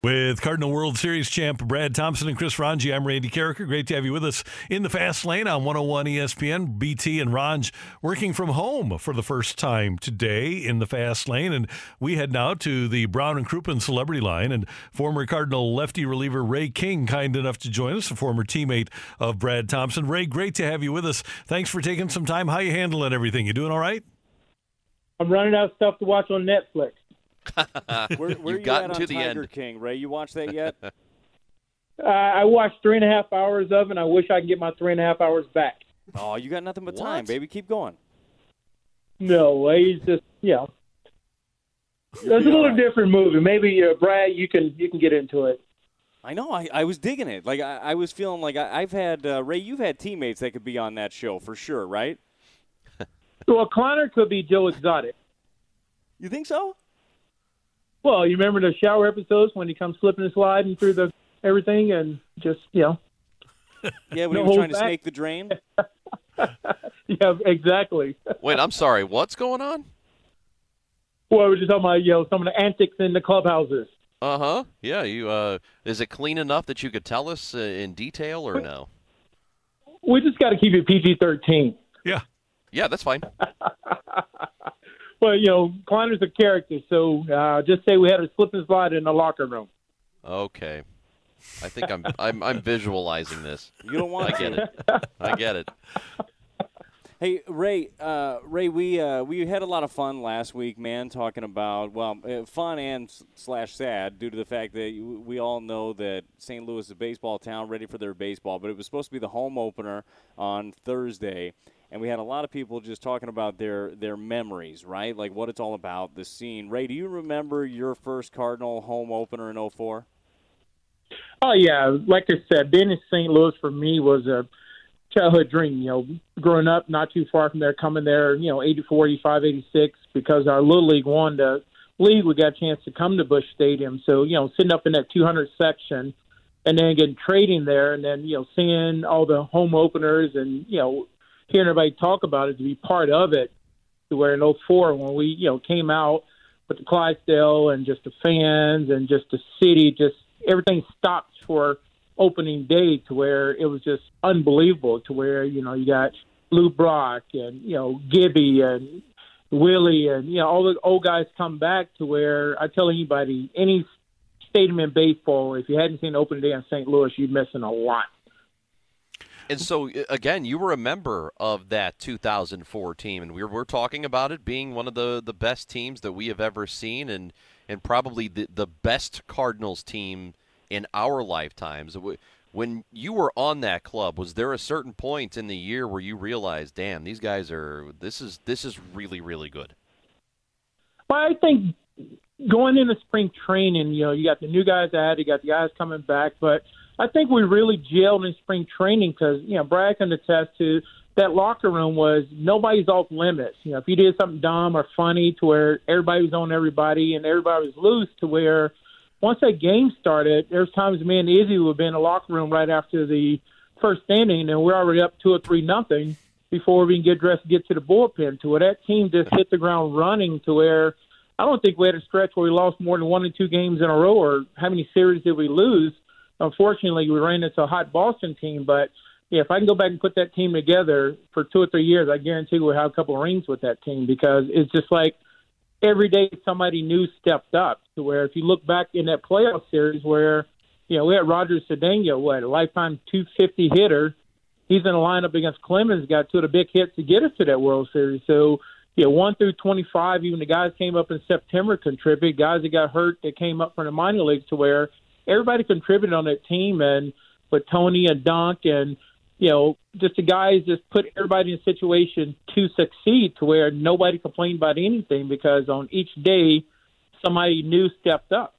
With Cardinal World Series champ Brad Thompson and Chris Ranji, I'm Randy Carricker. Great to have you with us in the Fast Lane on 101 ESPN. BT and Ranj working from home for the first time today in the Fast Lane. And we head now to the Brown and Crouppen Celebrity Line. And former Cardinal lefty reliever Ray King, kind enough to join us, a former teammate of Brad Thompson. Ray, great to have you with us. Thanks for taking some time. How you handling everything? You doing all right? I'm running out of stuff to watch on Netflix. Where you at on Tiger King, Ray? You watched that yet? I watched 3.5 hours of it, and I wish I could get my 3.5 hours back. Oh, you got nothing but time, baby. Keep going. No, he's just, it's a little different movie. Maybe, Brad, you can get into it. I know. I was digging it. Like I was feeling like I've had Ray. You've had teammates that could be on that show for sure, right? Well, Connor could be Joe Exotic. You think so? Well, you remember the shower episodes when he comes slipping and sliding through the everything and just, Yeah, when he was trying to snake the drain? Yeah, exactly. Wait, I'm sorry. What's going on? Well, we're just talking about, some of the antics in the clubhouses. Uh-huh. Yeah, you. Is it clean enough that you could tell us in detail or no? We just got to keep it PG-13. Yeah. Yeah, that's fine. Well, Connor's a character, so just say we had a slip and slide in the locker room. Okay. I think I'm visualizing this. You don't want I get it. Hey, Ray, we had a lot of fun last week, man, talking about, fun and slash sad due to the fact that we all know that St. Louis is a baseball town ready for their baseball, but it was supposed to be the home opener on Thursday. And we had a lot of people just talking about their memories, right? Like what it's all about, the scene. Ray, do you remember your first Cardinal home opener in 2004? Oh, yeah. Like I said, being in St. Louis for me was a childhood dream. Growing up not too far from there, coming there, 84, 85, 86, because our Little League won the league, we got a chance to come to Busch Stadium. So, sitting up in that 200 section and then getting trading there and then, seeing all the home openers and, hearing everybody talk about it, to be part of it, to where in 2004 when we, came out with the Clydesdale and just the fans and just the city, just everything stopped for opening day, to where it was just unbelievable, to where, you got Lou Brock and, Gibby and Willie and, all the old guys come back, to where I tell anybody, any stadium in baseball, if you hadn't seen opening day in St. Louis, you're missing a lot. And so, again, you were a member of that 2004 team, and we're talking about it being one of the best teams that we have ever seen and probably the best Cardinals team in our lifetimes. When you were on that club, was there a certain point in the year where you realized, damn, these guys this is really, really good? Well, I think going into spring training, you got the new guys out, you got the guys coming back, but I think we really gelled in spring training because, Brad can attest to that locker room was nobody's off limits. If you did something dumb or funny, to where everybody was on everybody and everybody was loose, to where once that game started, there's times me and Izzy would be in the locker room right after the first inning and we're already up 2 or 3-0 before we can get dressed and get to the bullpen, to where that team just hit the ground running, to where I don't think we had a stretch where we lost more than 1 or 2 games in a row, or how many series did we lose. Unfortunately, we ran into a hot Boston team, but if I can go back and put that team together for 2 or 3 years, I guarantee we'll have a couple of rings with that team, because it's just like every day somebody new stepped up, to where if you look back in that playoff series where, we had Roger Cedeno, a lifetime 250 hitter. He's in the lineup against Clemens, got 2 of the big hits to get us to that World Series. So, 1 through 25, even the guys came up in September contributed, guys that got hurt that came up from the minor leagues, to where everybody contributed on that team, and with Tony and Dunk and, just the guys just put everybody in a situation to succeed, to where nobody complained about anything, because on each day somebody new stepped up.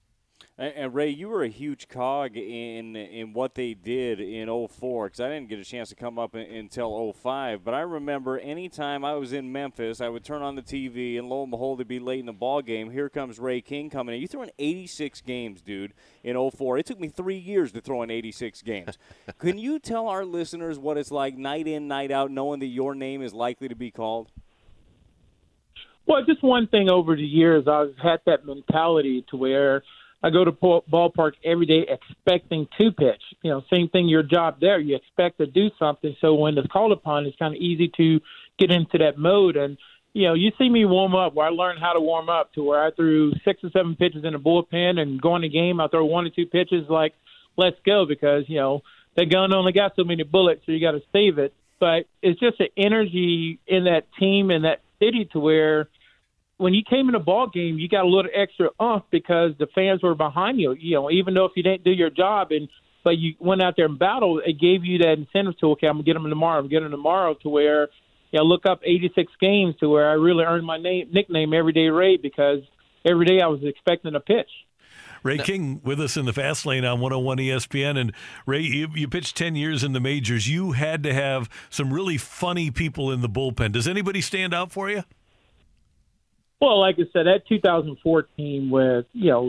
And Ray, you were a huge cog in what they did in 2004, because I didn't get a chance to come up until 2005. But I remember any time I was in Memphis, I would turn on the TV, and lo and behold, it'd be late in the ball game. Here comes Ray King coming in. You threw in 86 games, dude, in 2004. It took me 3 years to throw in 86 games. Can you tell our listeners what it's like night in, night out, knowing that your name is likely to be called? Well, just one thing over the years, I've had that mentality to where I go to ballpark every day expecting to pitch. Same thing, your job there. You expect to do something. So when it's called upon, it's kind of easy to get into that mode. And, you see me warm up where I learned how to warm up to where I threw 6 or 7 pitches in the bullpen and go in the game. I throw 1 or 2 pitches like, let's go, because, that gun only got so many bullets, so you got to save it. But it's just an energy in that team and that city to where when you came in a ball game, you got a little extra oomph because the fans were behind you. Even though if you didn't do your job, but you went out there and battled, it gave you that incentive to, okay, I'm going to get them tomorrow, to where, look up 86 games to where I really earned my nickname Everyday Ray, because every day I was expecting a pitch. Ray King with us in the Fast Lane on 101 ESPN. And Ray, you pitched 10 years in the majors. You had to have some really funny people in the bullpen. Does anybody stand out for you? Well, like I said, that 2014 with,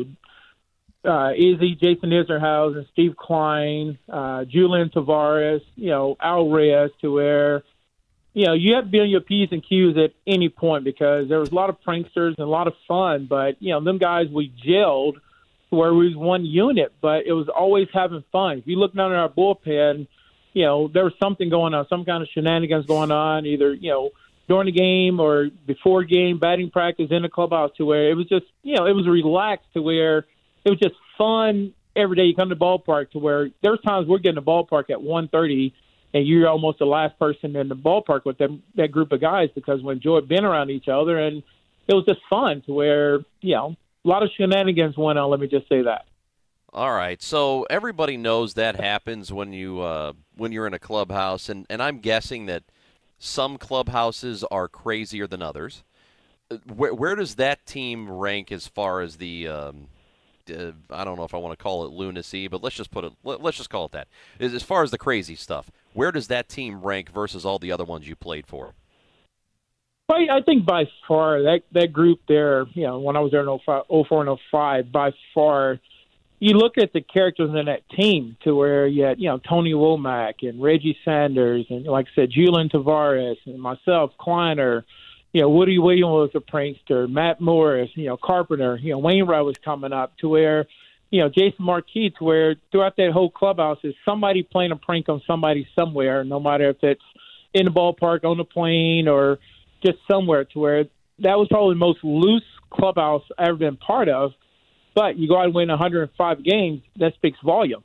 Izzy, Jason Iserhausen, Steve Klein, Julian Tavares, Al Reyes, to where, you have to be on your P's and Q's at any point, because there was a lot of pranksters and a lot of fun. But, them guys, we gelled to where we was one unit, but it was always having fun. If you look down at our bullpen, there was something going on, some kind of shenanigans going on, either, during the game or before game, batting practice, in the clubhouse, to where it was just, it was relaxed, to where it was just fun every day. You come to the ballpark, to where there's times we're getting the ballpark at 1:30 and you're almost the last person in the ballpark with that group of guys, because we enjoyed being around each other. And it was just fun to where, a lot of shenanigans went on, let me just say that. All right, so everybody knows that happens when you're in a clubhouse, and I'm guessing that some clubhouses are crazier than others. Where does that team rank as far as the I don't know if I want to call it lunacy, but let's just call it that. As far as the crazy stuff, where does that team rank versus all the other ones you played for? I think by far that group there, when I was there in 04 and 05, by far, you look at the characters in that team, to where you had, Tony Womack and Reggie Sanders and, like I said, Julian Tavares and myself, Kleiner, Woody Williams was a prankster, Matt Morris, Carpenter, Wainwright was coming up, to where, Jason Marquis, to where throughout that whole clubhouse is somebody playing a prank on somebody somewhere, no matter if it's in the ballpark, on the plane, or just somewhere, to where that was probably the most loose clubhouse I've ever been part of. But you go out and win 105 games, that speaks volume.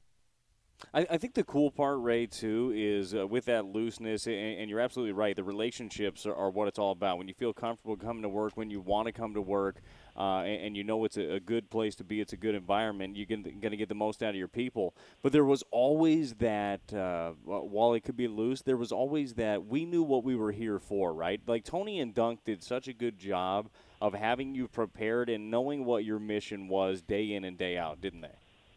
I think the cool part, Ray, too, is with that looseness, and you're absolutely right, the relationships are what it's all about. When you feel comfortable coming to work, when you want to come to work, and you know it's a good place to be, it's a good environment, you're going to get the most out of your people. But there was always that, while it could be loose, there was always that we knew what we were here for, right? Like Tony and Dunk did such a good job of having you prepared and knowing what your mission was day in and day out, didn't they?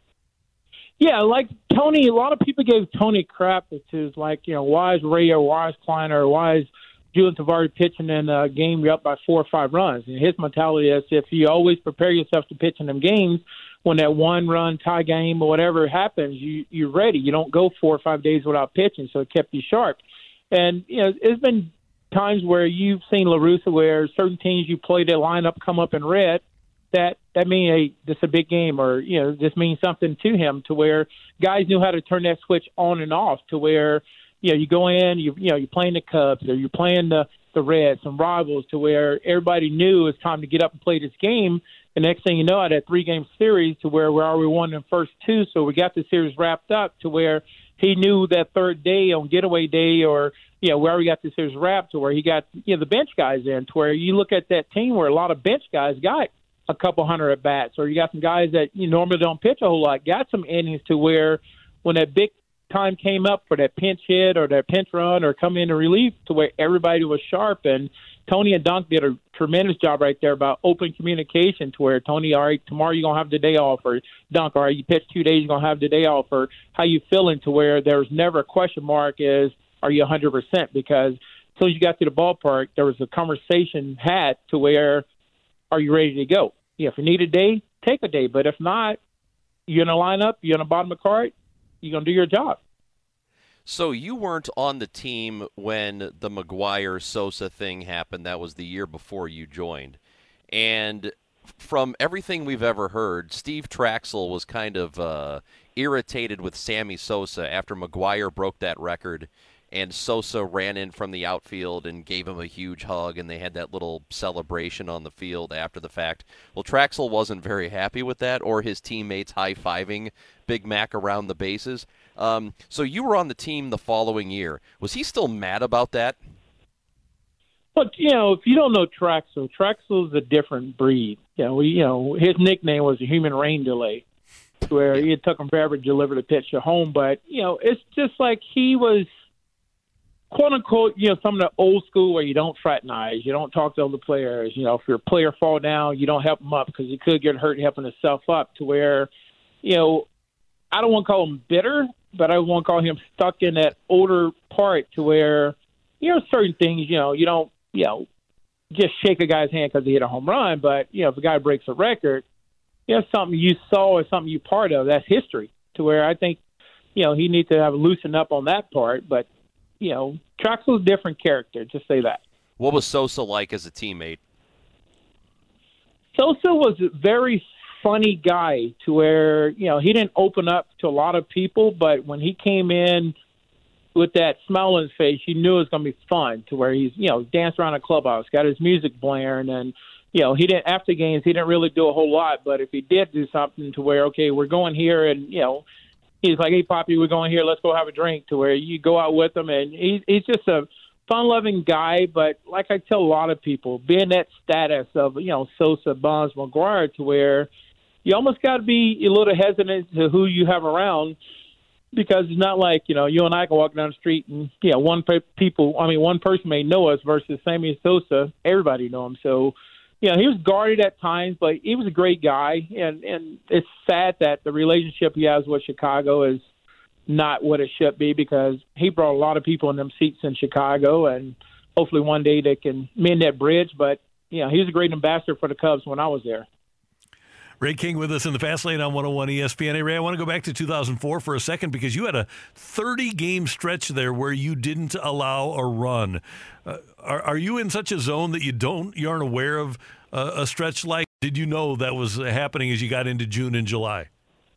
Yeah, like Tony, a lot of people gave Tony crap, which is like, why is Ray or why is Kleiner or why is Julian Tavares pitching in a game you're up by 4 or 5 runs? And his mentality is, if you always prepare yourself to pitch in them games, when that 1-run tie game or whatever happens, you're ready. You don't go 4 or 5 days without pitching, so it kept you sharp. And, it's been times where you've seen La Russa where certain teams you play their lineup come up in red, that means, hey, this is a big game, or, this means something to him, to where guys knew how to turn that switch on and off, to where, you go in, you're playing the Cubs or you're playing the Reds, some rivals, to where everybody knew it's time to get up and play this game. The next thing you know, I had a 3-game series to where we already won the first 2, so we got the series wrapped up, to where he knew that third day on getaway day, or, we already got the series wrapped, to where he got, the bench guys in, to where you look at that team where a lot of bench guys got a couple hundred at bats, or you got some guys that normally don't pitch a whole lot, got some innings, to where when that big time came up for that pinch hit or that pinch run or come in to relief, to where everybody was sharp. And Tony and Dunk did a tremendous job right there about open communication, to where Tony, all right, tomorrow you're going to have the day off, or Dunk, all right, you pitch 2 days, you're going to have the day off, or how you feeling, to where there was never a question mark is, are you 100%? Because as soon as you got to the ballpark, there was a conversation had to where, are you ready to go? If you need a day, take a day. But if not, you're in a lineup, you're in the bottom of the card, you're going to do your job. So you weren't on the team when the McGwire-Sosa thing happened. That was the year before you joined. And from everything we've ever heard, Steve Traxel was kind of irritated with Sammy Sosa after McGwire broke that record, and Sosa ran in from the outfield and gave him a huge hug, and they had that little celebration on the field after the fact. Well, Traxel wasn't very happy with that, or his teammates high-fiving Big Mac around the bases. So you were on the team the following year. Was he still mad about that? But, if you don't know Traxel's a different breed. His nickname was the human rain delay, where it took him forever to deliver the pitch to home. But, it's just like he was, quote unquote, some of the old school where you don't fraternize, you don't talk to other players. If your player fall down, you don't help him up because he could get hurt helping himself up, to where, I don't want to call him bitter, but I want to call him stuck in that older part, to where, certain things, you don't, just shake a guy's hand because he hit a home run. But, if a guy breaks a record, something you saw or something you part of, that's history, to where I think, he needs to have loosened up on that part. But, Traxel's a different character, just say that. What was Sosa like as a teammate? Sosa was a very funny guy, to where, he didn't open up to a lot of people, but when he came in with that smile on his face, you knew it was going to be fun, to where he's, danced around the clubhouse, got his music blaring, and, he didn't, after games, he didn't really do a whole lot, but if he did do something to where, okay, we're going here, and, he's like, hey, Poppy, we're going here, let's go have a drink, to where you go out with him, and he's just a fun-loving guy. But like I tell a lot of people, being that status of, Sosa, Bonds, McGwire, to where you almost got to be a little hesitant to who you have around, because it's not like, you and I can walk down the street and, one person may know us versus Sammy Sosa, everybody know him. So, he was guarded at times, but he was a great guy. And it's sad that the relationship he has with Chicago is not what it should be, because he brought a lot of people in them seats in Chicago, and hopefully one day they can mend that bridge. But, he was a great ambassador for the Cubs when I was there. Ray King with us in the Fast Lane on 101 ESPN. Hey, Ray, I want to go back to 2004 for a second, because you had a 30-game stretch there where you didn't allow a run. Are you in such a zone that you aren't aware of a stretch like? Did you know that was happening as you got into June and July?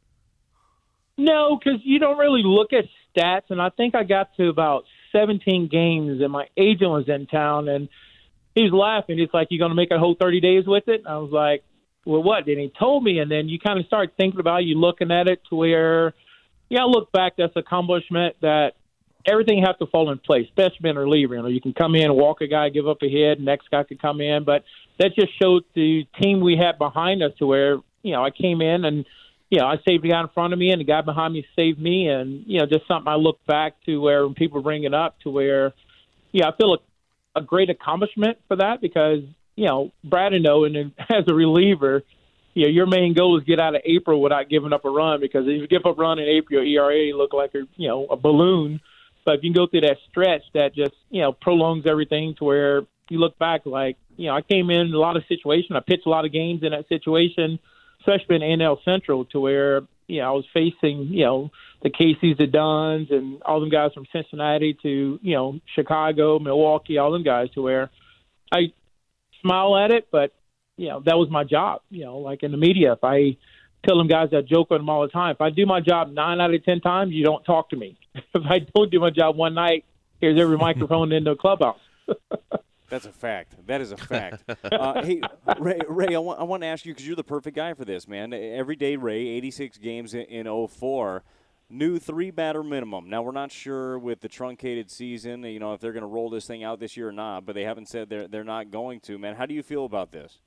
No, because you don't really look at stats, and I think I got to about 17 games, and my agent was in town, and he was laughing. He's like, you going to make a whole 30 days with it? And I was like, well, what? And he told me, and then you kind of start thinking about it, you looking at it, to where, I look back, that's an accomplishment that everything has to fall in place, especially being a reliever. You can come in, walk a guy, give up a hit, next guy could come in. But that just showed the team we had behind us, to where, I came in and, I saved the guy in front of me, and the guy behind me saved me. And, just something I look back to, where when people bring it up, to where, I feel a great accomplishment for that, because Brad and and as a reliever, your main goal is get out of April without giving up a run, because if you give up a run in April, your ERA look like a balloon. But if you can go through that stretch, that just prolongs everything, to where you look back like, I came in a lot of situations, I pitched a lot of games in that situation, especially in NL Central, to where I was facing the Caseys, the Duns, and all them guys from Cincinnati to Chicago, Milwaukee, all them guys, to where I smile at it, but that was my job. Like in the media, if I tell them guys, that joke on them all the time, if I do my job 9 out of 10 times, you don't talk to me. If I don't do my job one night, here's every microphone in the clubhouse. That's a fact. That is a fact. Hey, Ray, I want to ask you, because you're the perfect guy for this, man. Every day, Ray, 86 games in 04. New 3-batter minimum. Now, we're not sure with the truncated season, if they're going to roll this thing out this year or not, but they haven't said they're not going to. Man, how do you feel about this?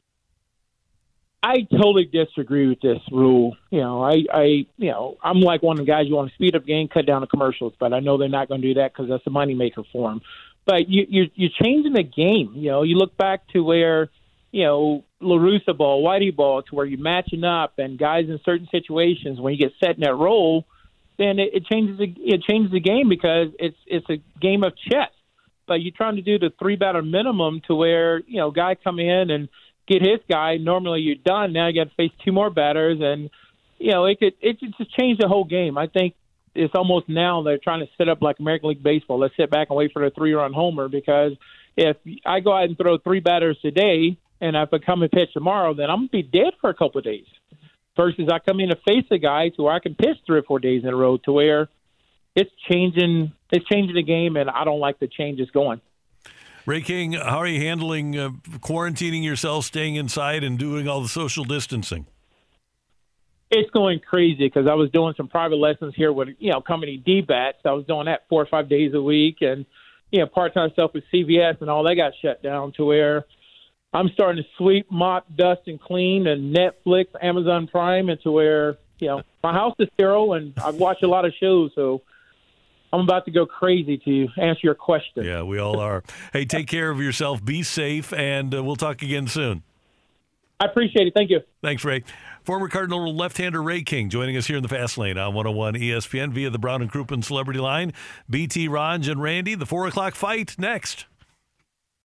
I totally disagree with this rule. I'm like one of the guys, you want to speed up the game, cut down the commercials, but I know they're not going to do that because that's a moneymaker for them. But you're changing the game. You look back to where, La Russa ball, Whitey ball, to where you're matching up, and guys in certain situations, when you get set in that role, then it changes the game, because it's a game of chess. But you're trying to do the 3-batter minimum, to where guy come in and get his guy. Normally you're done. Now you got to face 2 more batters, and it just changed the whole game. I think it's almost now they're trying to set up like American League Baseball. Let's sit back and wait for the 3-run homer, because if I go out and throw 3 batters today, and if I come and pitch tomorrow, then I'm going to be dead for a couple of days. Versus I come in to face a guy to where I can pitch 3 or 4 days in a row to where it's changing the game, and I don't like the changes going. Ray King, how are you handling quarantining yourself, staying inside, and doing all the social distancing? It's going crazy because I was doing some private lessons here with, company D-Bats. I was doing that 4 or 5 days a week, and, part-time stuff with CVS and all that got shut down to where I'm starting to sweep, mop, dust, and clean, and Netflix, Amazon Prime, and to where, my house is sterile, and I've watched a lot of shows, so I'm about to go crazy to answer your question. Yeah, we all are. Hey, take care of yourself. Be safe, and we'll talk again soon. I appreciate it. Thank you. Thanks, Ray. Former Cardinal left-hander Ray King joining us here in the Fast Lane on 101 ESPN via the Brown and Crouppen Celebrity Line. BT, Ron, and Randy, the 4 o'clock fight next.